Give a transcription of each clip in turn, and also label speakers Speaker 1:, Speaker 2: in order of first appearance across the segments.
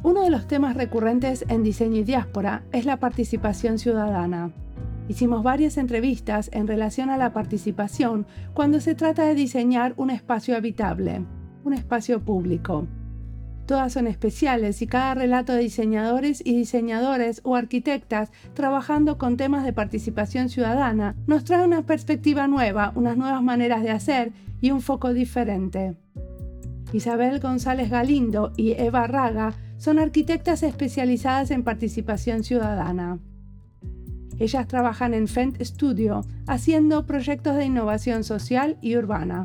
Speaker 1: Uno de los temas recurrentes en Diseño y Diáspora es la participación ciudadana. Hicimos varias entrevistas en relación a la participación cuando se trata de diseñar un espacio habitable, un espacio público. Todas son especiales y cada relato de diseñadores y diseñadores o arquitectas trabajando con temas de participación ciudadana nos trae una perspectiva nueva, unas nuevas maneras de hacer y un foco diferente. Isabel González Galindo y Eva Raga son arquitectas especializadas en participación ciudadana. Ellas trabajan en Fent Studio, haciendo proyectos de innovación social y urbana.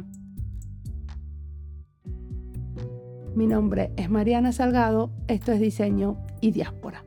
Speaker 1: Mi nombre es Mariana Salgado, esto es Diseño y Diáspora.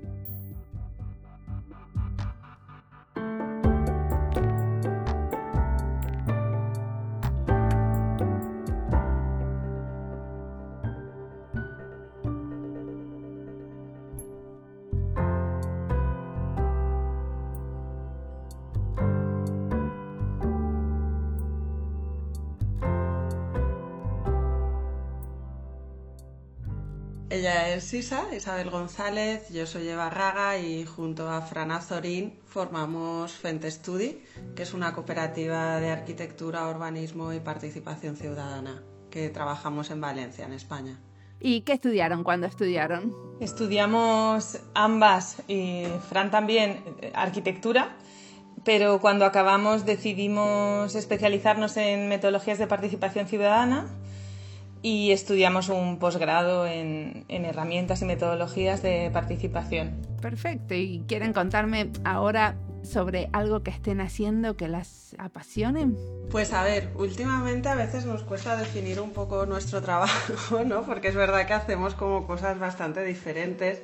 Speaker 2: Ella es Isabel González, yo soy Eva Raga y junto a Fran Azorín formamos Fent Studio, que es una cooperativa de arquitectura, urbanismo y participación ciudadana que trabajamos en Valencia, en España.
Speaker 1: ¿Y qué estudiaron cuando estudiaron?
Speaker 3: Estudiamos ambas, y Fran también, arquitectura, pero cuando acabamos decidimos especializarnos en metodologías de participación ciudadana y estudiamos un posgrado en herramientas y metodologías de participación.
Speaker 1: Perfecto. ¿Y quieren contarme ahora sobre algo que estén haciendo que las apasione?
Speaker 2: Pues a ver, últimamente a veces nos cuesta definir un poco nuestro trabajo, ¿no? Porque es verdad que hacemos como cosas bastante diferentes.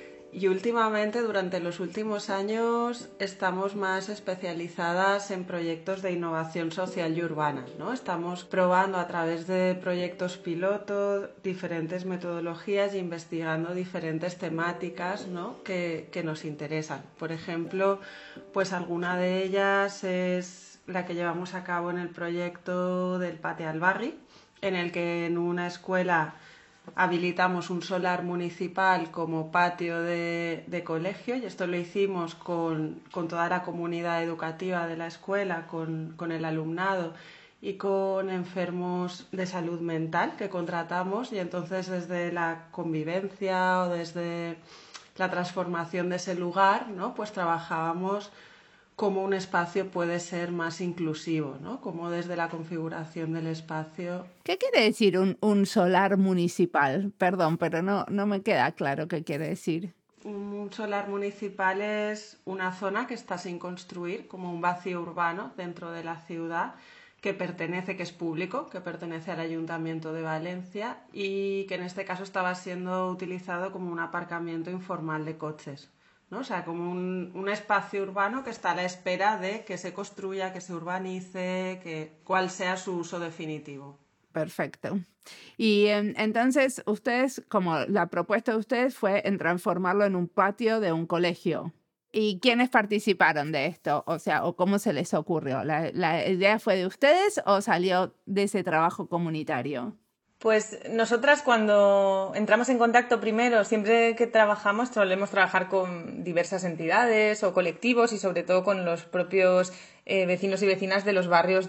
Speaker 2: Y últimamente, durante los últimos años, estamos más especializadas en proyectos de innovación social y urbana, ¿no? Estamos probando a través de proyectos piloto diferentes metodologías e investigando diferentes temáticas, ¿no? que nos interesan. Por ejemplo, pues alguna de ellas es la que llevamos a cabo en el proyecto del Pati al Barri, en el que en una escuela habilitamos un solar municipal como patio de colegio, y esto lo hicimos con toda la comunidad educativa de la escuela, con el alumnado y con enfermos de salud mental que contratamos, y entonces desde la convivencia o desde la transformación de ese lugar, ¿no? Pues trabajábamos cómo un espacio puede ser más inclusivo, ¿no? Cómo desde la configuración del espacio.
Speaker 1: ¿Qué quiere decir un solar municipal? Perdón, pero no me queda claro qué quiere decir.
Speaker 2: Un solar municipal es una zona que está sin construir, como un vacío urbano dentro de la ciudad, que es público, que pertenece al Ayuntamiento de Valencia y que en este caso estaba siendo utilizado como un aparcamiento informal de coches, ¿no? O sea, como un espacio urbano que está a la espera de que se construya, que se urbanice, cuál sea su uso definitivo.
Speaker 1: Perfecto. Y entonces ustedes, como la propuesta de ustedes fue en transformarlo en un patio de un colegio. ¿Y quiénes participaron de esto? O sea, ¿o cómo se les ocurrió? ¿La idea fue de ustedes o salió de ese trabajo comunitario?
Speaker 3: Pues nosotras cuando entramos en contacto primero, siempre que trabajamos, solemos trabajar con diversas entidades o colectivos y sobre todo con los propios vecinos y vecinas de los barrios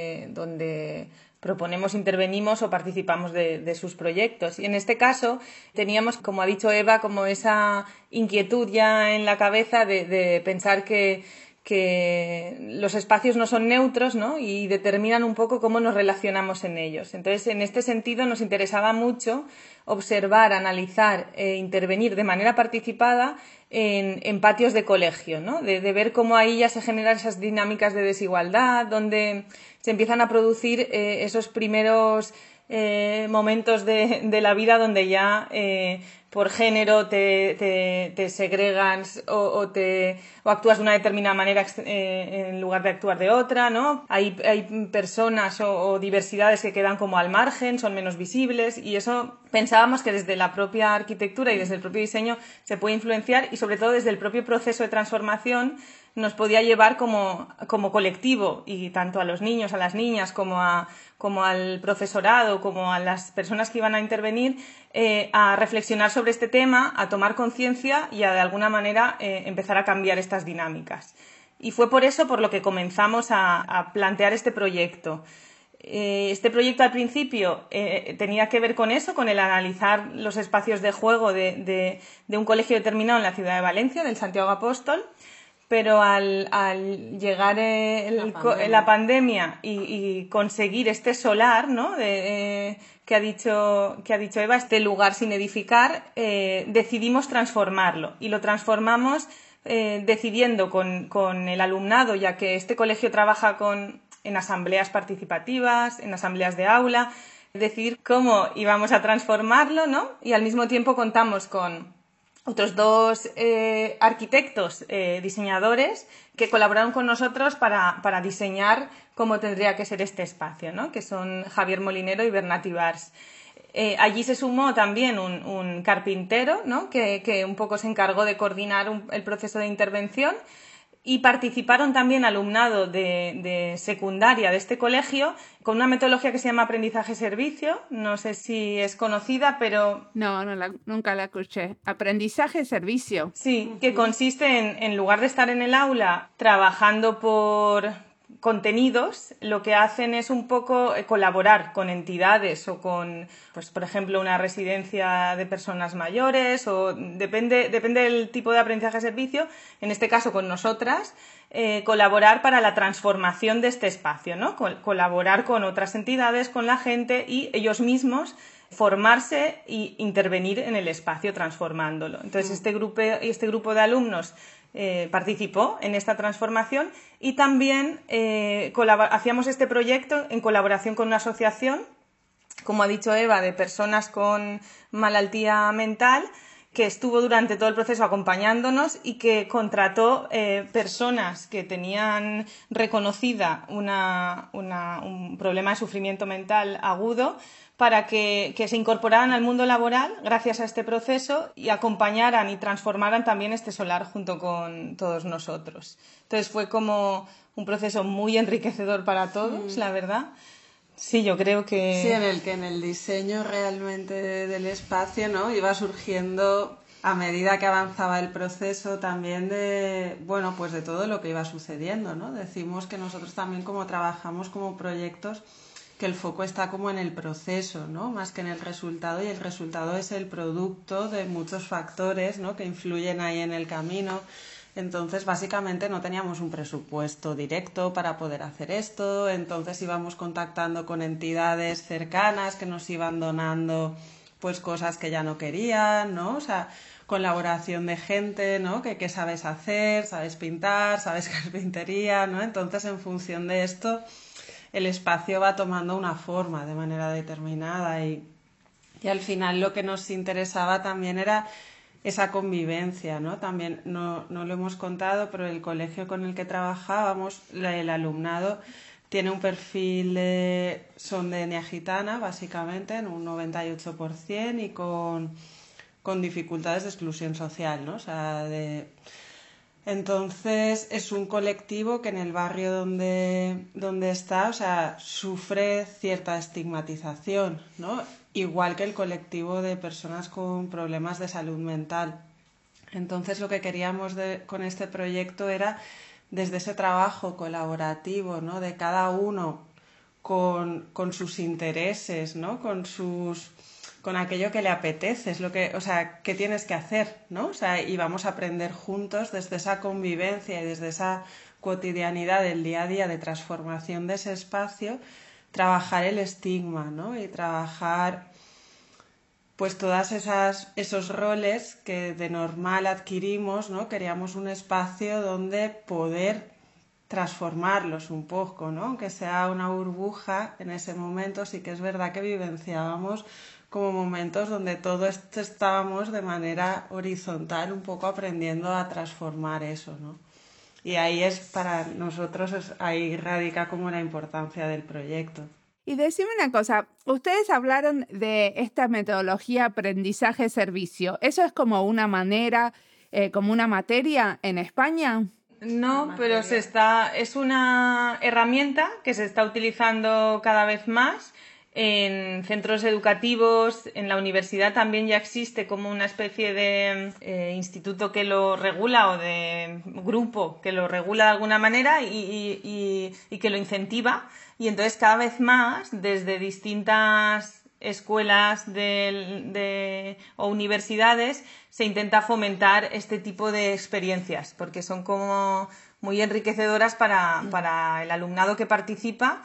Speaker 3: donde proponemos, intervenimos o participamos de sus proyectos. Y en este caso teníamos, como ha dicho Eva, como esa inquietud ya en la cabeza de pensar que los espacios no son neutros, ¿no? Y determinan un poco cómo nos relacionamos en ellos. Entonces, en este sentido, nos interesaba mucho observar, analizar e intervenir de manera participada en patios de colegio, ¿no? De ver cómo ahí ya se generan esas dinámicas de desigualdad, donde se empiezan a producir esos primeros momentos de la vida donde ya por género te segregan o actúas de una determinada manera en lugar de actuar de otra, ¿no? Hay personas o diversidades que quedan como al margen, son menos visibles, y eso pensábamos que desde la propia arquitectura y desde el propio diseño se puede influenciar, y sobre todo desde el propio proceso de transformación nos podía llevar como colectivo, y tanto a los niños, a las niñas, como al profesorado, como a las personas que iban a intervenir, a reflexionar sobre este tema, a tomar conciencia y a de alguna manera empezar a cambiar estas dinámicas. Y fue por eso por lo que comenzamos a plantear este proyecto. Este proyecto al principio tenía que ver con eso, con el analizar los espacios de juego de un colegio determinado en la ciudad de Valencia, del Santiago Apóstol, pero al llegar la pandemia y conseguir este solar, ¿no? que ha dicho Eva, este lugar sin edificar, decidimos transformarlo y lo transformamos decidiendo con el alumnado, ya que este colegio trabaja en asambleas participativas, en asambleas de aula, decidir cómo íbamos a transformarlo, ¿no? Y al mismo tiempo contamos con otros 2 arquitectos, diseñadores, que colaboraron con nosotros para diseñar cómo tendría que ser este espacio, ¿no? Que son Javier Molinero y Bernat Ibars. Allí se sumó también un carpintero, ¿no? que un poco se encargó de coordinar el proceso de intervención, y participaron también alumnado de secundaria de este colegio con una metodología que se llama aprendizaje-servicio. No sé si es conocida, pero...
Speaker 1: No, nunca la escuché. Aprendizaje-servicio.
Speaker 3: Sí, que consiste en lugar de estar en el aula trabajando por contenidos, lo que hacen es un poco colaborar con entidades o con, pues, por ejemplo, una residencia de personas mayores, o depende del tipo de aprendizaje-servicio, en este caso con nosotras, colaborar para la transformación de este espacio, ¿no? Colaborar con otras entidades, con la gente y ellos mismos formarse e intervenir en el espacio transformándolo. Entonces, este grupo de alumnos participó en esta transformación y también hacíamos este proyecto en colaboración con una asociación, como ha dicho Eva, de personas con malaltía mental, que estuvo durante todo el proceso acompañándonos y que contrató personas que tenían reconocida un problema de sufrimiento mental agudo para que se incorporaran al mundo laboral gracias a este proceso y acompañaran y transformaran también este solar junto con todos nosotros. Entonces fue como un proceso muy enriquecedor para todos, la verdad. Sí, yo creo que...
Speaker 2: Sí, en el diseño realmente del espacio, ¿no? Iba surgiendo a medida que avanzaba el proceso también de todo lo que iba sucediendo, ¿no? Decimos que nosotros también como trabajamos como proyectos, que el foco está como en el proceso, ¿no? Más que en el resultado, y el resultado es el producto de muchos factores, ¿no? Que influyen ahí en el camino. Entonces, básicamente no teníamos un presupuesto directo para poder hacer esto, entonces íbamos contactando con entidades cercanas que nos iban donando pues cosas que ya no querían, ¿no? O sea, colaboración de gente, ¿no? Que qué sabes hacer, sabes pintar, sabes carpintería, ¿no? Entonces, en función de esto, el espacio va tomando una forma de manera determinada y al final lo que nos interesaba también era esa convivencia, ¿no? También no lo hemos contado, pero el colegio con el que trabajábamos, el alumnado tiene un perfil son de etnia gitana, básicamente, en un 98%, y con dificultades de exclusión social, ¿no? O sea, Entonces es un colectivo que en el barrio donde está, o sea, sufre cierta estigmatización, ¿no? Igual que el colectivo de personas con problemas de salud mental. Entonces lo que queríamos con este proyecto era, desde ese trabajo colaborativo, ¿no? De cada uno con sus intereses, ¿no? Con aquello que le apetece, es lo que, o sea, qué tienes que hacer, ¿no? O sea, y vamos a aprender juntos desde esa convivencia y desde esa cotidianidad del día a día de transformación de ese espacio, trabajar el estigma, ¿no? Y trabajar pues todas esos roles que de normal adquirimos, ¿no? Queríamos un espacio donde poder transformarlos un poco, ¿no? Aunque sea una burbuja, en ese momento sí que es verdad que vivenciábamos como momentos donde todos estábamos de manera horizontal, un poco aprendiendo a transformar eso, ¿no? Y ahí para nosotros, ahí radica como la importancia del proyecto.
Speaker 1: Y decime una cosa, ustedes hablaron de esta metodología aprendizaje-servicio. ¿Eso es como una manera, como una materia en España?
Speaker 3: No, pero es una herramienta que se está utilizando cada vez más en centros educativos, en la universidad también ya existe como una especie de instituto que lo regula o de grupo que lo regula de alguna manera y que lo incentiva. Y entonces cada vez más, desde distintas escuelas o universidades, se intenta fomentar este tipo de experiencias, porque son como muy enriquecedoras para el alumnado que participa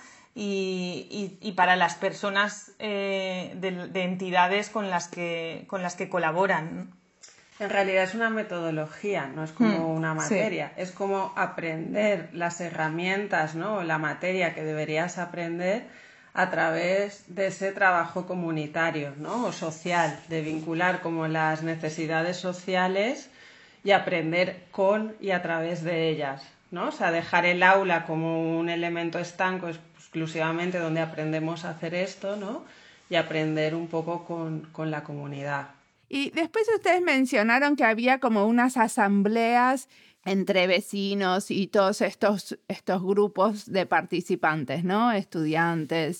Speaker 3: y para las personas de entidades con las que colaboran, ¿no?
Speaker 2: En realidad es una metodología, no es como una materia. Sí. Es como aprender las herramientas, ¿no? La materia que deberías aprender a través de ese trabajo comunitario, ¿no? O social, de vincular como las necesidades sociales y aprender con y a través de ellas, ¿no? O sea, dejar el aula como un elemento estanco exclusivamente donde aprendemos a hacer esto, ¿no? Y aprender un poco con la comunidad.
Speaker 1: Y después ustedes mencionaron que había como unas asambleas entre vecinos y todos estos grupos de participantes, ¿no? Estudiantes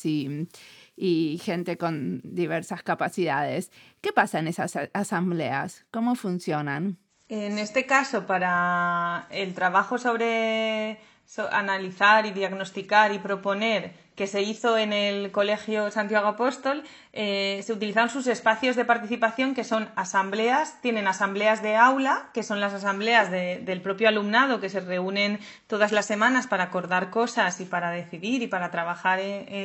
Speaker 1: y gente con diversas capacidades. ¿Qué pasa en esas asambleas? ¿Cómo funcionan?
Speaker 3: En este caso, para el trabajo sobre analizar y diagnosticar y proponer que se hizo en el Colegio Santiago Apóstol, se utilizaron sus espacios de participación, que son asambleas. Tienen asambleas de aula, que son las asambleas del propio alumnado, que se reúnen todas las semanas para acordar cosas y para decidir y para trabajar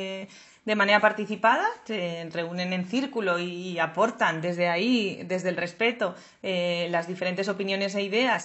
Speaker 3: de manera participada. Se reúnen en círculo y aportan desde ahí, desde el respeto, las diferentes opiniones e ideas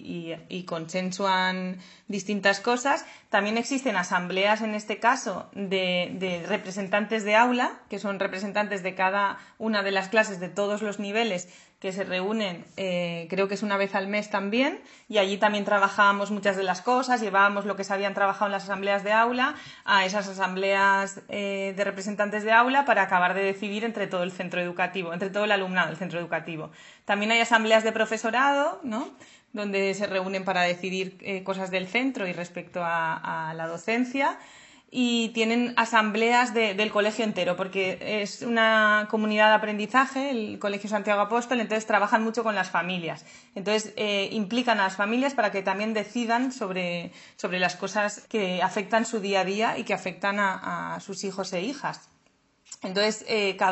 Speaker 3: y consensuan distintas cosas. También existen asambleas, en este caso, de representantes de aula, que son representantes de cada una de las clases de todos los niveles, que se reúnen, creo que es una vez al mes también, y allí también trabajábamos muchas de las cosas, llevábamos lo que se habían trabajado en las asambleas de aula a esas asambleas de representantes de aula para acabar de decidir entre todo el centro educativo, entre todo el alumnado del centro educativo. También hay asambleas de profesorado, ¿no?, donde se reúnen para decidir cosas del centro y respecto a la docencia. Y tienen asambleas del colegio entero, porque es una comunidad de aprendizaje, el Colegio Santiago Apóstol, entonces trabajan mucho con las familias. Entonces implican a las familias para que también decidan sobre las cosas que afectan su día a día y que afectan a sus hijos e hijas. Entonces,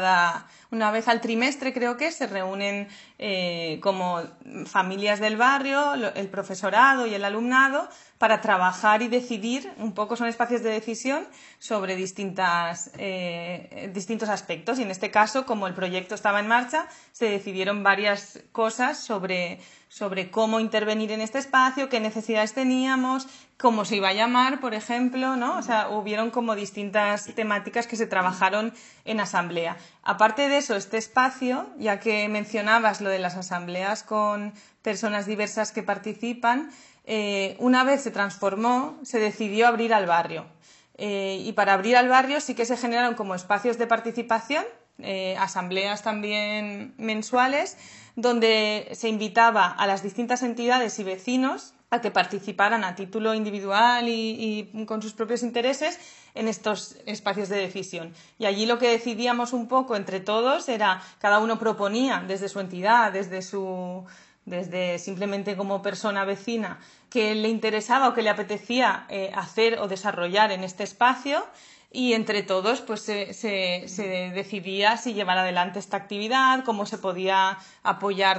Speaker 3: una vez al trimestre, creo que se reúnen como familias del barrio, el profesorado y el alumnado, para trabajar y decidir, un poco son espacios de decisión sobre distintos aspectos. Y en este caso, como el proyecto estaba en marcha, se decidieron varias cosas sobre cómo intervenir en este espacio, qué necesidades teníamos, cómo se iba a llamar, por ejemplo, ¿no? O sea, hubieron como distintas temáticas que se trabajaron en asamblea. Aparte de eso, este espacio, ya que mencionabas lo de las asambleas con personas diversas que participan, una vez se transformó, se decidió abrir al barrio. Y para abrir al barrio sí que se generaron como espacios de participación, asambleas también mensuales, donde se invitaba a las distintas entidades y vecinos a que participaran a título individual y con sus propios intereses en estos espacios de decisión. Y allí lo que decidíamos un poco entre todos era, cada uno proponía desde su entidad, desde simplemente como persona vecina, que le interesaba o que le apetecía hacer o desarrollar en este espacio, y entre todos pues se decidía si llevar adelante esta actividad, cómo se podía apoyar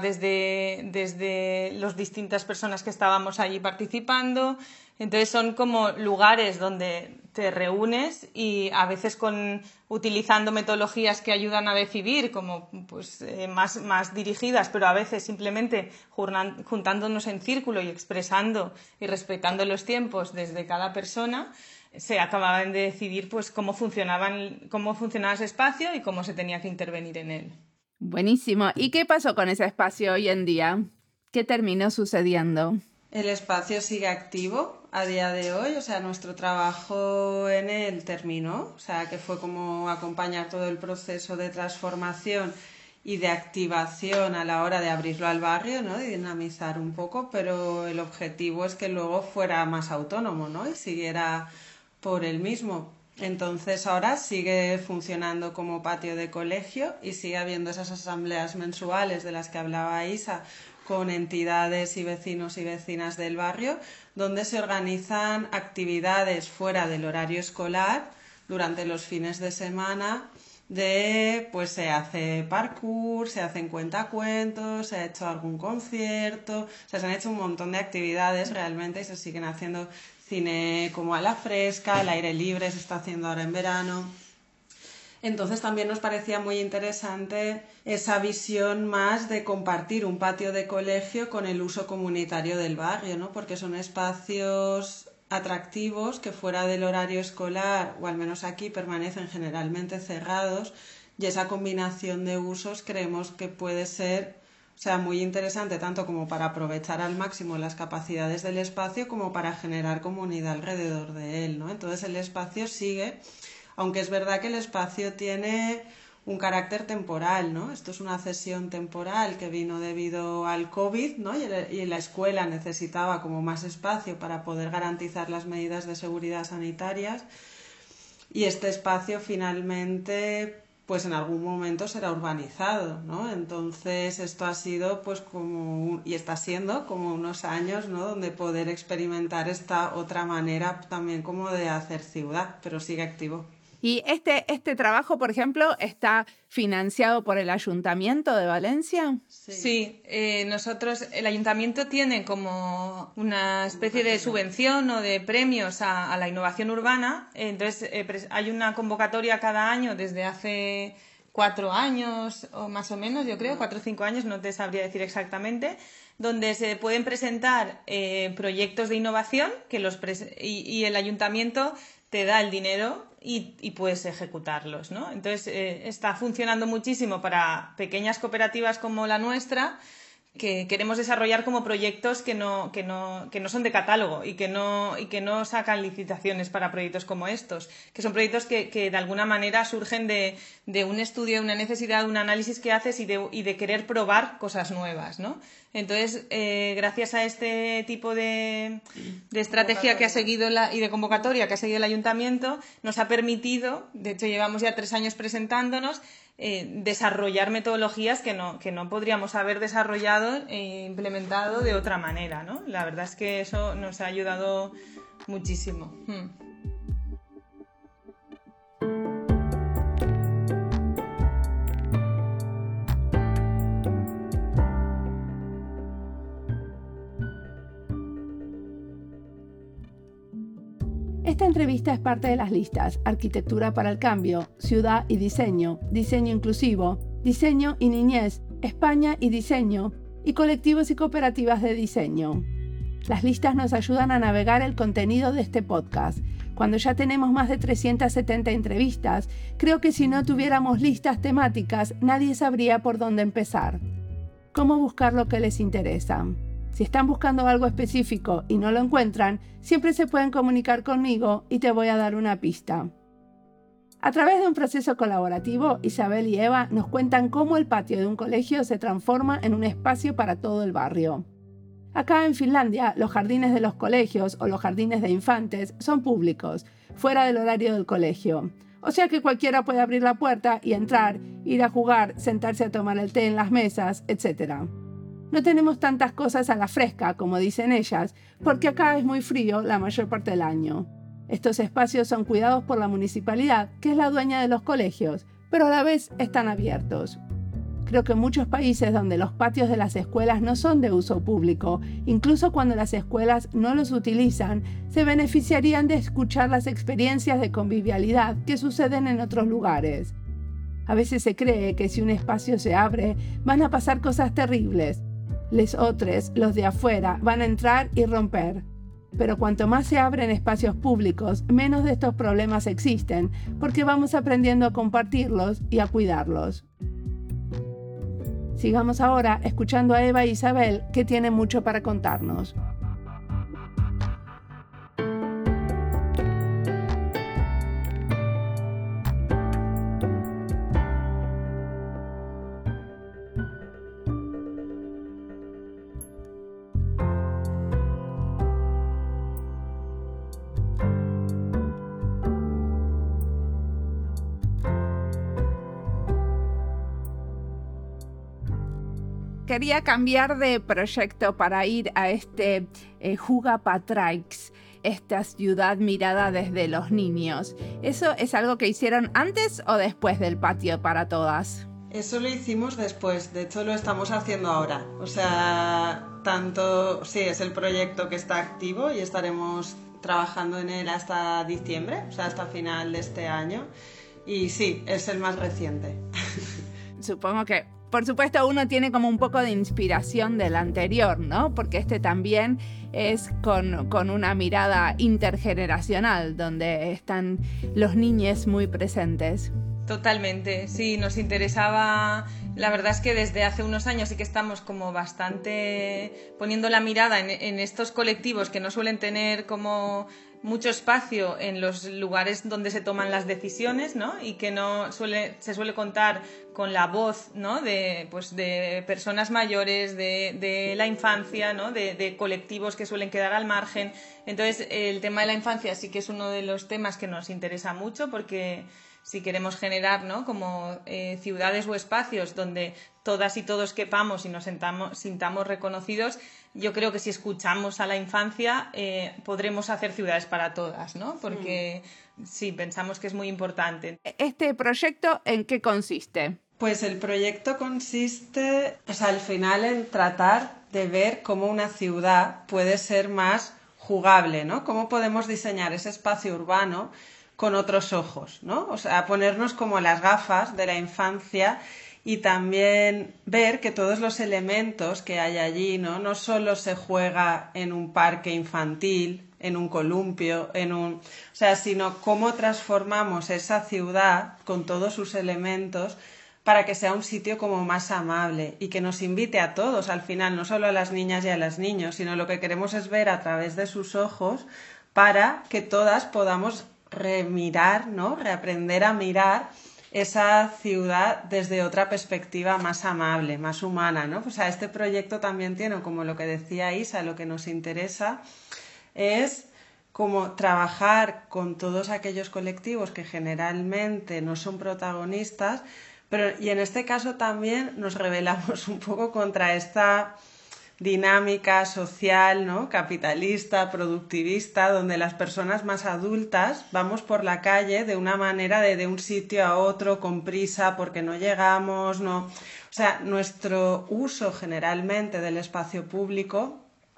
Speaker 3: desde las distintas personas que estábamos allí participando. Entonces son como lugares donde te reúnes y a veces utilizando metodologías que ayudan a decidir, como pues más dirigidas, pero a veces simplemente juntándonos en círculo y expresando y respetando los tiempos desde cada persona, se acababan de decidir pues cómo funcionaba ese espacio y cómo se tenía que intervenir en él.
Speaker 1: Buenísimo. ¿Y qué pasó con ese espacio hoy en día? ¿Qué terminó sucediendo?
Speaker 2: El espacio sigue activo a día de hoy, o sea, nuestro trabajo en él terminó, o sea, que fue como acompañar todo el proceso de transformación y de activación a la hora de abrirlo al barrio, ¿no? Y dinamizar un poco, pero el objetivo es que luego fuera más autónomo, ¿no? Y siguiera por él mismo. Entonces ahora sigue funcionando como patio de colegio y sigue habiendo esas asambleas mensuales de las que hablaba Isa con entidades y vecinos y vecinas del barrio, donde se organizan actividades fuera del horario escolar durante los fines de semana. Pues se hace parkour, se hacen cuentacuentos, se ha hecho algún concierto, o sea, se han hecho un montón de actividades realmente y se siguen haciendo cine como a la fresca, al aire libre, se está haciendo ahora en verano. Entonces también nos parecía muy interesante esa visión más de compartir un patio de colegio con el uso comunitario del barrio, ¿no? Porque son espacios atractivos que fuera del horario escolar, o al menos aquí, permanecen generalmente cerrados, y esa combinación de usos creemos que puede ser, o sea, muy interesante tanto como para aprovechar al máximo las capacidades del espacio como para generar comunidad alrededor de él, ¿no? Entonces el espacio sigue, aunque es verdad que el espacio tiene un carácter temporal, ¿no? Esto es una cesión temporal que vino debido al COVID, ¿no? Y la escuela necesitaba como más espacio para poder garantizar las medidas de seguridad sanitarias, y este espacio finalmente pues en algún momento será urbanizado, ¿no? Entonces esto ha sido pues y está siendo como unos años, ¿no? Donde poder experimentar esta otra manera también como de hacer ciudad, pero sigue activo.
Speaker 1: ¿Y este trabajo, por ejemplo, está financiado por el Ayuntamiento de Valencia?
Speaker 3: Sí, nosotros, el Ayuntamiento tiene como una especie de subvención o de premios a la innovación urbana. Entonces, hay una convocatoria cada año desde hace 4 años o más o menos, yo creo, 4 o 5 años, no te sabría decir exactamente, donde se pueden presentar proyectos de innovación y el Ayuntamiento te da el dinero y puedes ejecutarlos, ¿no? Entonces, está funcionando muchísimo para pequeñas cooperativas como la nuestra, que queremos desarrollar como proyectos que no son de catálogo y que no sacan licitaciones para proyectos como estos, que son proyectos que de alguna manera surgen de un estudio, de una necesidad, de un análisis que haces y de querer probar cosas nuevas, ¿no? Entonces, gracias a este tipo de estrategia que ha seguido y de convocatoria que ha seguido el Ayuntamiento, nos ha permitido, de hecho llevamos ya 3 años presentándonos, desarrollar metodologías que no podríamos haber desarrollado e implementado de otra manera, ¿no? La verdad es que eso nos ha ayudado muchísimo.
Speaker 1: Esta entrevista es parte de las listas Arquitectura para el Cambio, Ciudad y Diseño, Diseño Inclusivo, Diseño y Niñez, España y Diseño, y Colectivos y Cooperativas de Diseño. Las listas nos ayudan a navegar el contenido de este podcast. Cuando ya tenemos más de 370 entrevistas, creo que si no tuviéramos listas temáticas, nadie sabría por dónde empezar. ¿Cómo buscar lo que les interesa? Si están buscando algo específico y no lo encuentran, siempre se pueden comunicar conmigo y te voy a dar una pista. A través de un proceso colaborativo, Isabel y Eva nos cuentan cómo el patio de un colegio se transforma en un espacio para todo el barrio. Acá en Finlandia, los jardines de los colegios o los jardines de infantes son públicos, fuera del horario del colegio. O sea que cualquiera puede abrir la puerta y entrar, ir a jugar, sentarse a tomar el té en las mesas, etc. No tenemos tantas cosas a la fresca, como dicen ellas, porque acá es muy frío la mayor parte del año. Estos espacios son cuidados por la municipalidad, que es la dueña de los colegios, pero a la vez están abiertos. Creo que en muchos países donde los patios de las escuelas no son de uso público, incluso cuando las escuelas no los utilizan, se beneficiarían de escuchar las experiencias de convivialidad que suceden en otros lugares. A veces se cree que si un espacio se abre, van a pasar cosas terribles. Les otros, los de afuera, van a entrar y romper. Pero cuanto más se abren espacios públicos, menos de estos problemas existen, porque vamos aprendiendo a compartirlos y a cuidarlos. Sigamos ahora escuchando a Eva e Isabel, que tienen mucho para contarnos. quería cambiar de proyecto para ir a este Juga Patraix, esta ciudad mirada desde los niños. ¿Eso es algo que hicieron antes o después del patio para todas?
Speaker 2: Eso lo hicimos después, de hecho lo estamos haciendo ahora. O sea, sí, es el proyecto que está activo y estaremos trabajando en él hasta diciembre, o sea, hasta final de este año. Y sí, es el más reciente.
Speaker 1: Supongo que, por supuesto, uno tiene como un poco de inspiración del anterior, ¿no? Porque este también es con una mirada intergeneracional, donde están los niños muy presentes.
Speaker 3: Totalmente, sí, nos interesaba. La verdad es que desde hace unos años sí que estamos como bastante poniendo la mirada en estos colectivos que no suelen tener como mucho espacio en los lugares donde se toman las decisiones, ¿no? Y que se suele contar con la voz, ¿no? de personas mayores, de la infancia, ¿no? De colectivos que suelen quedar al margen. Entonces, el tema de la infancia sí que es uno de los temas que nos interesa mucho, porque si queremos generar, ¿no? como ciudades o espacios donde todas y todos quepamos y nos sintamos reconocidos, yo creo que si escuchamos a la infancia podremos hacer ciudades para todas, ¿no? Porque sí, pensamos que es muy importante.
Speaker 1: ¿Este proyecto en qué consiste?
Speaker 2: Pues el proyecto consiste, al final, en tratar de ver cómo una ciudad puede ser más jugable, ¿no? Cómo podemos diseñar ese espacio urbano con otros ojos, ¿no? O sea, ponernos como las gafas de la infancia y también ver que todos los elementos que hay allí, no solo se juega en un parque infantil, en un columpio, sino cómo transformamos esa ciudad con todos sus elementos para que sea un sitio como más amable y que nos invite a todos al final, no solo a las niñas y a los niños, sino lo que queremos es ver a través de sus ojos para que todas podamos remirar, ¿no? Reaprender a mirar esa ciudad desde otra perspectiva más amable, más humana, ¿no? O sea, este proyecto también tiene, como lo que decía Isa, lo que nos interesa es como trabajar con todos aquellos colectivos que generalmente no son protagonistas, y en este caso también nos rebelamos un poco contra esta dinámica social, ¿no? Capitalista, productivista, donde las personas más adultas vamos por la calle de una manera de un sitio a otro con prisa porque no llegamos, no. O sea, nuestro uso generalmente del espacio público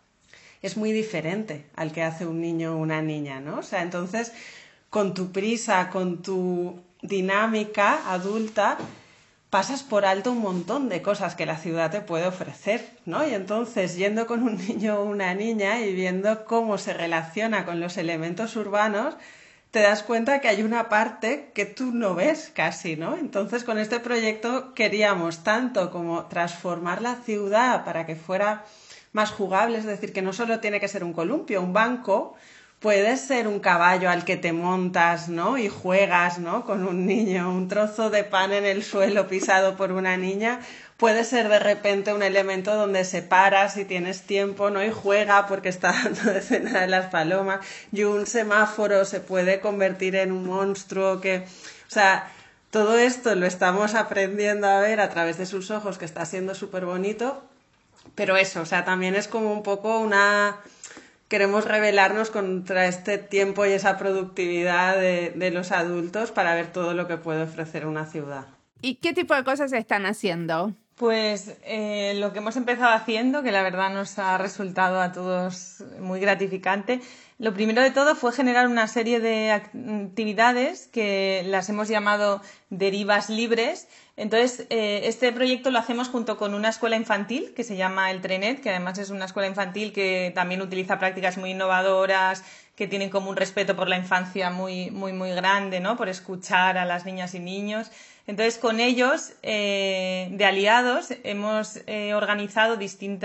Speaker 2: es muy diferente al que hace un niño o una niña, ¿no? O sea, entonces, con tu prisa, con tu dinámica adulta, pasas por alto un montón de cosas que la ciudad te puede ofrecer, ¿no? Y entonces, yendo con un niño o una niña y viendo cómo se relaciona con los elementos urbanos, te das cuenta que hay una parte que tú no ves casi, ¿no? Entonces, con este proyecto queríamos tanto como transformar la ciudad para que fuera más jugable, es decir, que no solo tiene que ser un columpio, un banco, puede ser un caballo al que te montas, ¿no? Y juegas, ¿no? Con un niño, un trozo de pan en el suelo pisado por una niña, puede ser de repente un elemento donde se para si tienes tiempo, ¿no? Y juega porque está dando de cenar a las palomas, y un semáforo se puede convertir en un monstruo que... O sea, todo esto lo estamos aprendiendo a ver a través de sus ojos, que está siendo súper bonito, pero eso, o sea, también es como un poco queremos rebelarnos contra este tiempo y esa productividad de los adultos para ver todo lo que puede ofrecer una ciudad.
Speaker 1: ¿Y qué tipo de cosas están haciendo?
Speaker 3: Pues lo que hemos empezado haciendo, que la verdad nos ha resultado a todos muy gratificante, lo primero de todo fue generar una serie de actividades que las hemos llamado derivas libres. Entonces, este proyecto lo hacemos junto con una escuela infantil que se llama El Trenet, que además es una escuela infantil que también utiliza prácticas muy innovadoras, que tienen como un respeto por la infancia muy, muy, muy grande, ¿no? Por escuchar a las niñas y niños. Entonces, con ellos, de aliados, hemos organizado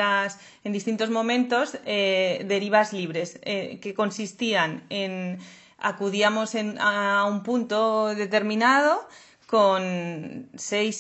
Speaker 3: en distintos momentos derivas libres, que consistían en acudíamos a un punto determinado con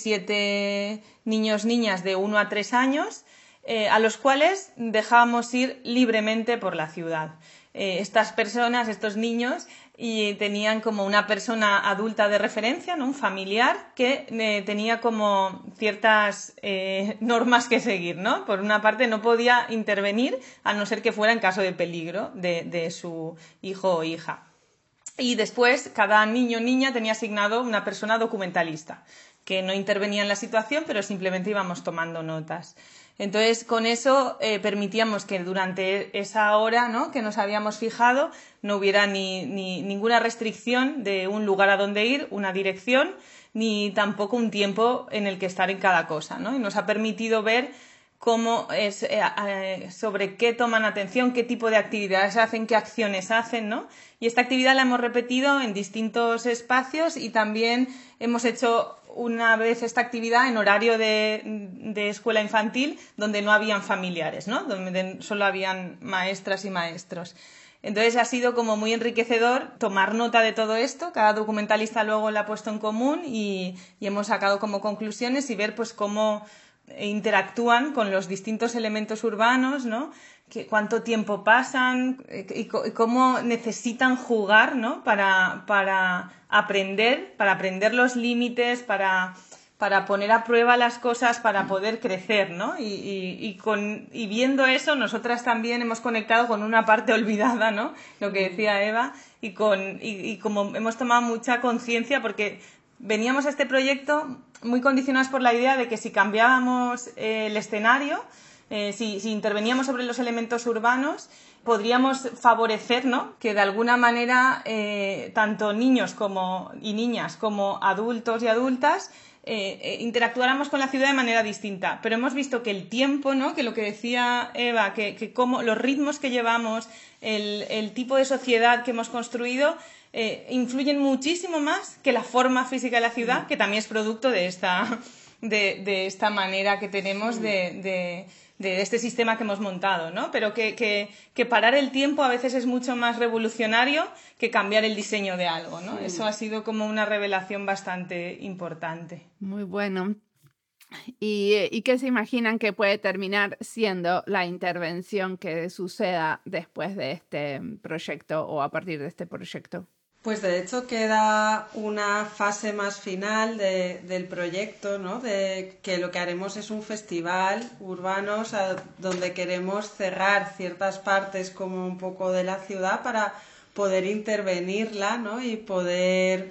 Speaker 3: 6-7 niños, niñas de 1 a 3 años, a los cuales dejábamos ir libremente por la ciudad. Estas personas, estos niños, y tenían como una persona adulta de referencia, ¿no? Un familiar que tenía como ciertas normas que seguir, ¿no? Por una parte no podía intervenir a no ser que fuera en caso de peligro de su hijo o hija. Y después cada niño o niña tenía asignado una persona documentalista que no intervenía en la situación, pero simplemente íbamos tomando notas. Entonces, con eso permitíamos que durante esa hora, ¿no?, que nos habíamos fijado no hubiera ninguna restricción de un lugar a donde ir, una dirección, ni tampoco un tiempo en el que estar en cada cosa, ¿no? Y nos ha permitido ver cómo es, sobre qué toman atención, qué tipo de actividades hacen, qué acciones hacen, ¿no? Y esta actividad la hemos repetido en distintos espacios y también hemos hecho una vez esta actividad en horario de escuela infantil donde no habían familiares, ¿no? Donde solo habían maestras y maestros. Entonces ha sido como muy enriquecedor tomar nota de todo esto. Cada documentalista luego lo ha puesto en común y hemos sacado como conclusiones y ver pues cómo interactúan con los distintos elementos urbanos, ¿no? Cuánto tiempo pasan y cómo necesitan jugar, ¿no? para aprender los límites, para poner a prueba las cosas, para poder crecer, ¿no? Y viendo eso, nosotras también hemos conectado con una parte olvidada, ¿no? Lo que decía Eva, y como hemos tomado mucha conciencia, porque veníamos a este proyecto muy condicionados por la idea de que si cambiábamos el escenario, si interveníamos sobre los elementos urbanos, podríamos favorecer, ¿no?, que de alguna manera tanto niños y niñas como adultos y adultas interactuáramos con la ciudad de manera distinta. Pero hemos visto que el tiempo, ¿no?, que lo que decía Eva, que como los ritmos que llevamos, el tipo de sociedad que hemos construido, influyen muchísimo más que la forma física de la ciudad, que también es producto de esta manera que tenemos de este sistema que hemos montado, ¿no? Pero que parar el tiempo a veces es mucho más revolucionario que cambiar el diseño de algo, ¿no? Sí. Eso ha sido como una revelación bastante importante.
Speaker 1: Muy bueno. ¿Y qué se imaginan que puede terminar siendo la intervención que suceda después de este proyecto o a partir de este proyecto?
Speaker 2: Pues de hecho queda una fase más final del proyecto, ¿no? De que lo que haremos es un festival urbano, o sea, donde queremos cerrar ciertas partes como un poco de la ciudad para poder intervenirla, ¿no? Y poder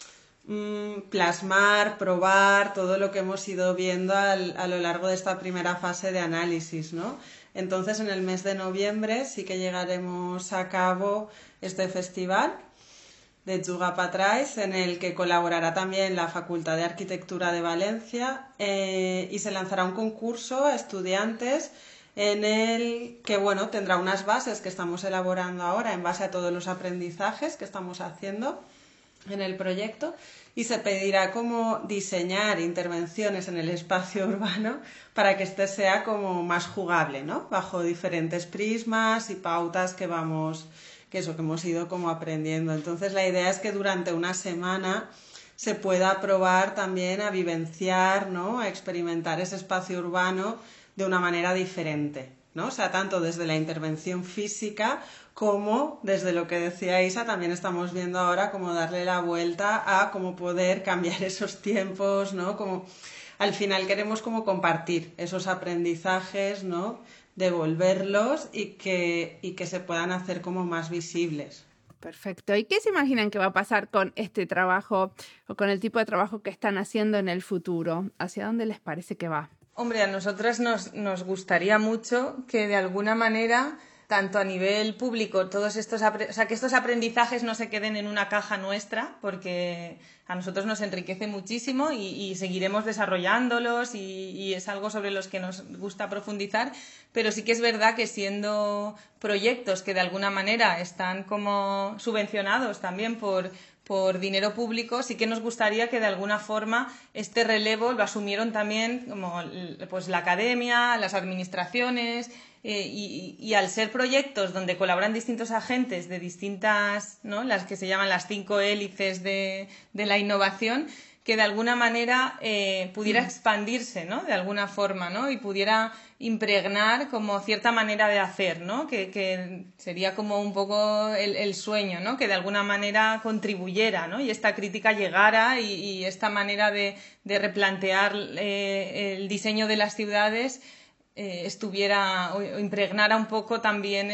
Speaker 2: plasmar, probar todo lo que hemos ido viendo a lo largo de esta primera fase de análisis, ¿no? Entonces, en el mes de noviembre sí que llegaremos a cabo este festival de Juga Patrais, en el que colaborará también la Facultad de Arquitectura de Valencia y se lanzará un concurso a estudiantes en el que, bueno, tendrá unas bases que estamos elaborando ahora en base a todos los aprendizajes que estamos haciendo en el proyecto y se pedirá como diseñar intervenciones en el espacio urbano para que este sea como más jugable, ¿no? Bajo diferentes prismas y pautas que hemos ido como aprendiendo. Entonces la idea es que durante una semana se pueda probar también a vivenciar, ¿no?, a experimentar ese espacio urbano de una manera diferente, ¿no? O sea, tanto desde la intervención física como desde lo que decía Isa, también estamos viendo ahora cómo darle la vuelta a cómo poder cambiar esos tiempos, ¿no? Como al final queremos como compartir esos aprendizajes, ¿no?, devolverlos y que se puedan hacer como más visibles.
Speaker 1: Perfecto. ¿Y qué se imaginan que va a pasar con este trabajo o con el tipo de trabajo que están haciendo en el futuro? ¿Hacia dónde les parece que va?
Speaker 3: Hombre, a nosotras nos gustaría mucho que de alguna manera, tanto a nivel público, que estos aprendizajes no se queden en una caja nuestra, porque a nosotros nos enriquece muchísimo y seguiremos desarrollándolos y es algo sobre los que nos gusta profundizar, pero sí que es verdad que siendo proyectos que de alguna manera están como subvencionados también por dinero público, sí que nos gustaría que de alguna forma este relevo lo asumieron también como pues la academia, las administraciones y al ser proyectos donde colaboran distintos agentes de distintas, ¿no?, las que se llaman las 5 hélices de la innovación, que de alguna manera pudiera expandirse, ¿no? De alguna forma, ¿no? Y pudiera impregnar como cierta manera de hacer, ¿no? Que sería como un poco el sueño, ¿no? Que de alguna manera contribuyera, ¿no? Y esta crítica llegara y esta manera de replantear el diseño de las ciudades estuviera o impregnara un poco también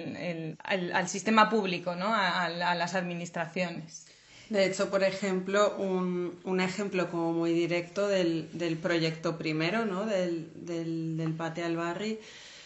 Speaker 3: al sistema público, ¿no? A las administraciones.
Speaker 2: De hecho, por ejemplo, un ejemplo como muy directo del proyecto primero, ¿no? del Pate al Barri,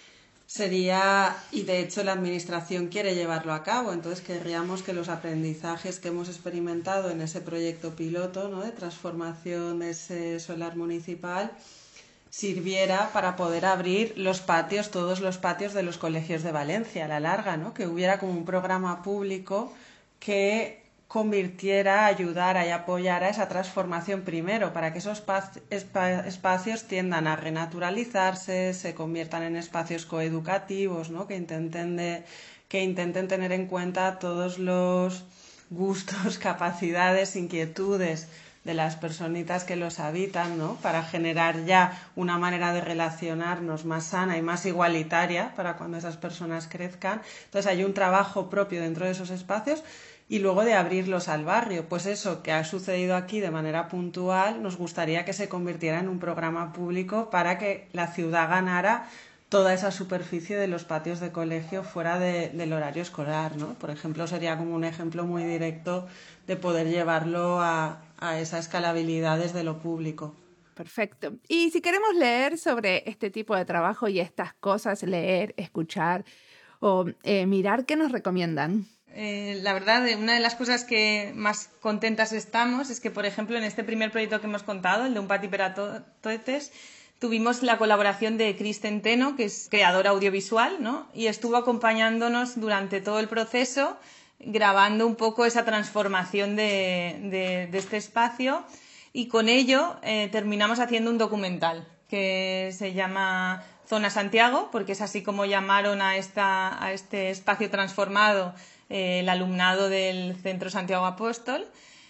Speaker 2: sería, y de hecho la administración quiere llevarlo a cabo, entonces querríamos que los aprendizajes que hemos experimentado en ese proyecto piloto, ¿no? de transformación de ese solar municipal, sirviera para poder abrir los patios, todos los patios de los colegios de Valencia a la larga, ¿no? Que hubiera como un programa público que convirtiera, ayudara y apoyara esa transformación primero, para que esos espacios tiendan a renaturalizarse, se conviertan en espacios coeducativos, ¿no? que intenten tener en cuenta todos los gustos, capacidades, inquietudes de las personitas que los habitan, ¿no? Para generar ya una manera de relacionarnos más sana y más igualitaria para cuando esas personas crezcan. Entonces hay un trabajo propio dentro de esos espacios y luego de abrirlos al barrio. Pues eso que ha sucedido aquí de manera puntual, nos gustaría que se convirtiera en un programa público para que la ciudad ganara toda esa superficie de los patios de colegio fuera del horario escolar, ¿no? Por ejemplo, sería como un ejemplo muy directo de poder llevarlo a esa escalabilidad desde lo público.
Speaker 1: Perfecto. Y si queremos leer sobre este tipo de trabajo y estas cosas, leer, escuchar o mirar, ¿qué nos recomiendan?
Speaker 3: La verdad, una de las cosas que más contentas estamos es que, por ejemplo, en este primer proyecto que hemos contado, el de Un Pati per a Totes, tuvimos la colaboración de Cris Centeno, que es creadora audiovisual, ¿no? Y estuvo acompañándonos durante todo el proceso, grabando un poco esa transformación de este espacio, y con ello terminamos haciendo un documental que se llama Zona Santiago, porque es así como llamaron a este espacio transformado el alumnado del Centro Santiago Apóstol.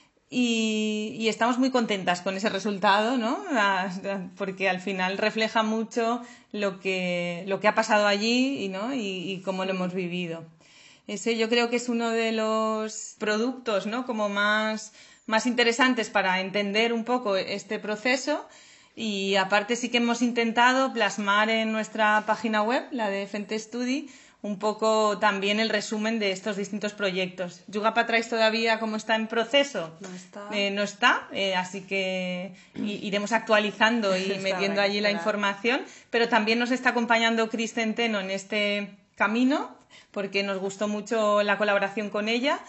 Speaker 3: Y estamos muy contentas con ese resultado, ¿no? Porque al final refleja mucho lo que ha pasado allí, ¿no? y cómo lo hemos vivido. Ese yo creo que es uno de los productos, ¿no? como más interesantes para entender un poco este proceso. Y aparte sí que hemos intentado plasmar en nuestra página web, la de Fente Estudi, un poco también el resumen de estos distintos proyectos. Juga Patrais todavía, como está en proceso, no está, así que iremos actualizando y metiendo allí la información, pero también nos está acompañando Cris Centeno en este camino, porque nos gustó mucho la colaboración con ella,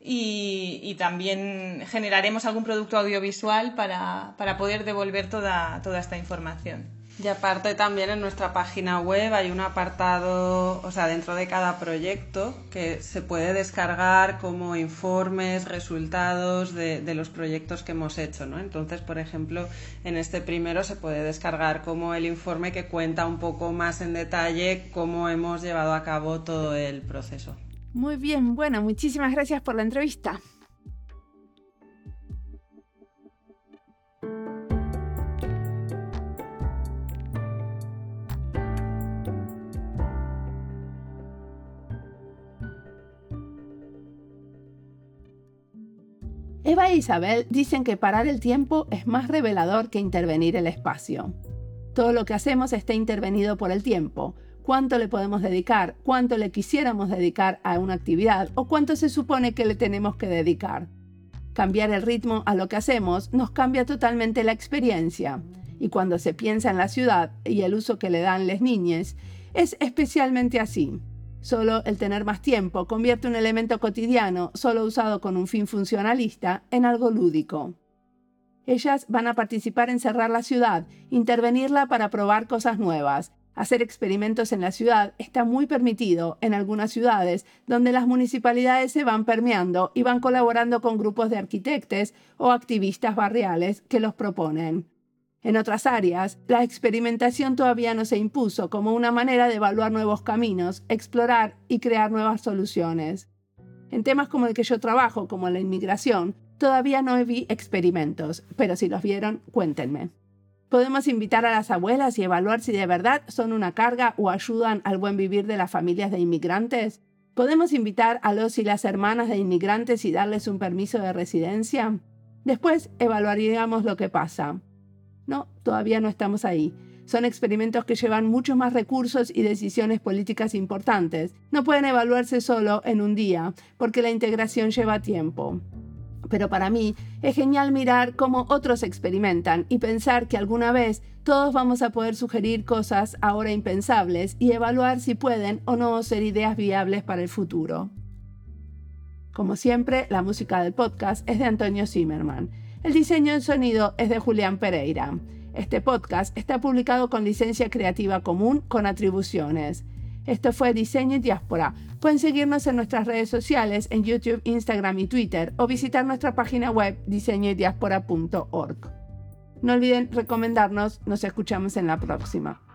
Speaker 3: y también generaremos algún producto audiovisual para poder devolver toda esta información.
Speaker 2: Y aparte también en nuestra página web hay un apartado, o sea, dentro de cada proyecto que se puede descargar como informes, resultados de los proyectos que hemos hecho, ¿no? Entonces, por ejemplo, en este primero se puede descargar como el informe que cuenta un poco más en detalle cómo hemos llevado a cabo todo el proceso.
Speaker 1: Muy bien, bueno, muchísimas gracias por la entrevista. Eva e Isabel dicen que parar el tiempo es más revelador que intervenir el espacio. Todo lo que hacemos está intervenido por el tiempo. Cuánto le podemos dedicar, cuánto le quisiéramos dedicar a una actividad o cuánto se supone que le tenemos que dedicar. Cambiar el ritmo a lo que hacemos nos cambia totalmente la experiencia. Y cuando se piensa en la ciudad y el uso que le dan las niñas, es especialmente así. Solo el tener más tiempo convierte un elemento cotidiano, solo usado con un fin funcionalista, en algo lúdico. Ellas van a participar en cerrar la ciudad, intervenirla para probar cosas nuevas. Hacer experimentos en la ciudad está muy permitido en algunas ciudades donde las municipalidades se van permeando y van colaborando con grupos de arquitectos o activistas barriales que los proponen. En otras áreas, la experimentación todavía no se impuso como una manera de evaluar nuevos caminos, explorar y crear nuevas soluciones. En temas como el que yo trabajo, como la inmigración, Todavía no vi experimentos, pero si los vieron, cuéntenme. Podemos invitar a las abuelas y evaluar si de verdad son una carga o ayudan al buen vivir de las familias de inmigrantes. ¿Podemos invitar a los y las hermanas de inmigrantes y darles un permiso de residencia? Después evaluaríamos lo que pasa. No, todavía no estamos ahí. Son experimentos que llevan muchos más recursos y decisiones políticas importantes. No pueden evaluarse solo en un día, porque la integración lleva tiempo. Pero para mí es genial mirar cómo otros experimentan y pensar que alguna vez todos vamos a poder sugerir cosas ahora impensables y evaluar si pueden o no ser ideas viables para el futuro. Como siempre, la música del podcast es de Antonio Zimmerman. El diseño de sonido es de Julián Pereira. Este podcast está publicado con licencia creativa común con atribuciones. Esto fue Diseño y Diáspora. Pueden seguirnos en nuestras redes sociales en YouTube, Instagram y Twitter o visitar nuestra página web diseñoydiaspora.org. No olviden recomendarnos. Nos escuchamos en la próxima.